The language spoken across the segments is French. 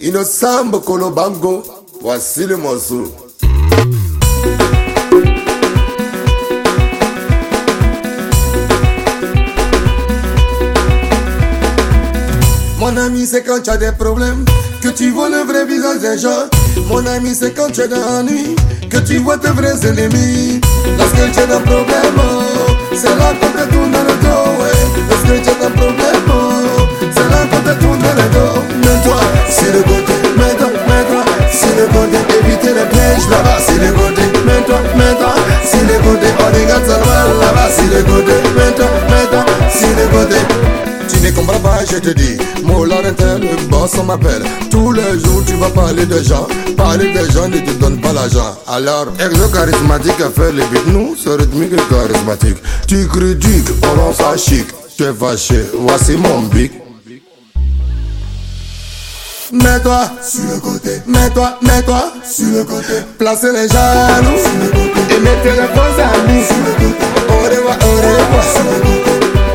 Innocent Kolobango, voici le morceau. Mon ami, c'est quand tu as des problèmes que tu vois le vrai visage des gens. Mon ami, c'est quand tu es dans l'ennui que tu vois tes vrais ennemis. Lorsque tu as des problèmes, c'est là qu'on te tourne le dos. Ouais. Lorsque tu as des problèmes, c'est là qu'on te tourne le dos. Mets-toi sur le côté, mets-toi sur le côté. Évitez les pièges là-bas sur le côté. Mets-toi sur le côté. On regarde seulement là-bas sur le côté. Mets-toi sur le côté. Tu ne comprends pas, je te dis, mon Laurentin, le boss on m'appelle. Tous les jours tu vas parler de gens, ne te donne pas l'argent. Alors, exo charismatique à faire les beats, nous, c'est rythmique et charismatique. Tu critiques, on rend ça chic. Tu es fâché, voici mon bic. Mets-toi sur le côté, mets-toi sur le côté. Placez les jaloux sur le côté et mettez les bons amis sur le côté. Au revoir sur le côté.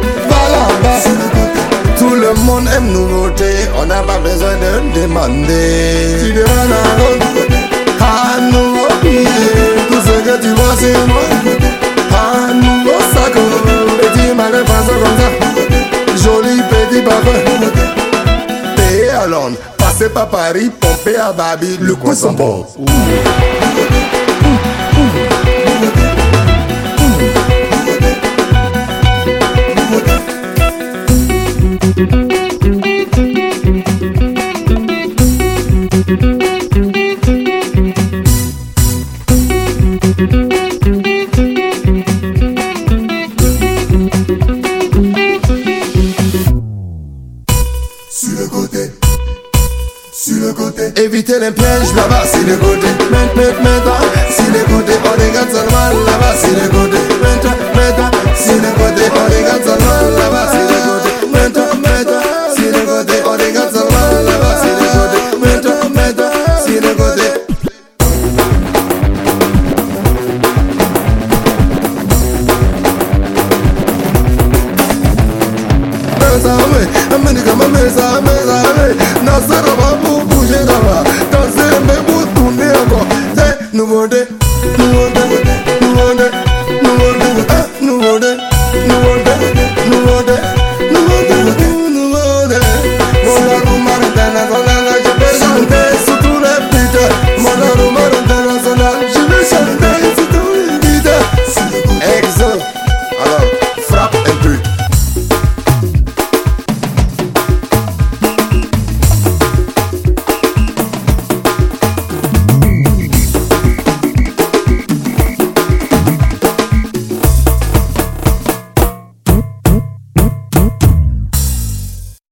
Tout le monde aime nous noter, on n'a pas besoin de demander. Tu demandes à nouveau pied, tout ce que tu vois c'est moi. À nouveau sac, petit malin passe comme ça. Joli petit parfum. Payé à Londres, passé par Paris, pompé à Babi, le coin sont bons. Sur le côté, évitez les pièges là-bas, sur le côté. Mets-toi, sur le côté, on regarde seulement là-bas, sur le côté. Mets-toi, sur le côté, on regarde seulement là-bas, sur le côté. Mets-toi, sur le côté, on regarde seulement là-bas, sur le côté. Mets-toi, sur le côté. Nouveau